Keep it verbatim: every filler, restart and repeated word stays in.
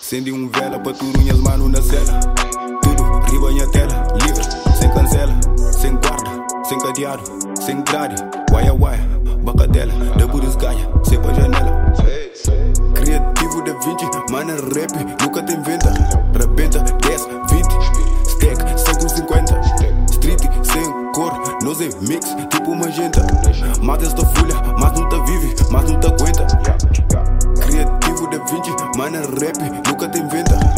Acende um vela pra turunhas, mano, na cela. Tudo, ribanha tela, livre, sem cancela, sem guarda, sem cadeado, sem grade. Waia waia, bacadela, da burisgaia, sem pra janela. Criativo da vinte, mano, rap, nunca tem venda. Rebenta, dez, vinte, stack, cento e cinquenta. Street, sem cor, nós é mix, tipo magenta. Mata esta folha, mas não tá vive, mas não tá aguenta. Criativo da vinte, mano, rap, nunca tem venda.